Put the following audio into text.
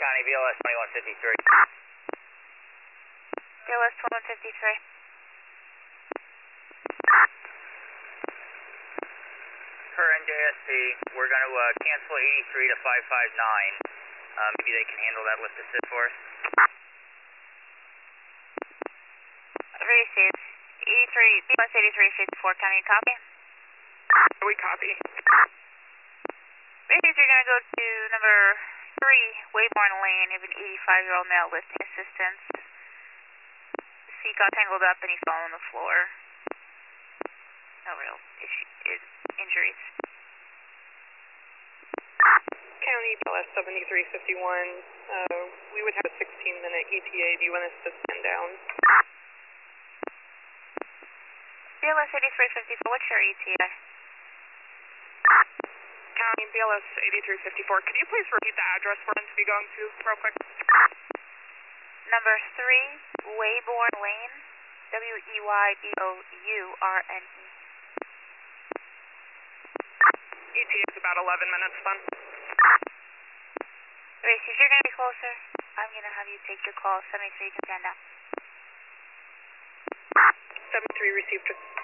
County, BLS 2153. BLS 2153. Per NJSP, we're going to cancel 83 to 559. Maybe they can handle that lift assist for us. Received. 83, BLS 83, shade 4 County, copy? We copy. Received, you're going to go to number 3, Wayborn Lane. You have an 85-year-old male lifting assistance. Seat got tangled up and he fell on the floor. No real injuries. County, BLS 7351. We would have a 16-minute ETA. Do you want us to stand down? BLS 8354, what's your ETA? County, BLS 8354. Could you please repeat the address we're going to be going to real quick? Number 3, Wayborn Lane. Weybourne. ETA is about 11 minutes then. Race, if you're going to be closer, I'm going to have you take the call. 73 to stand down. 73 received.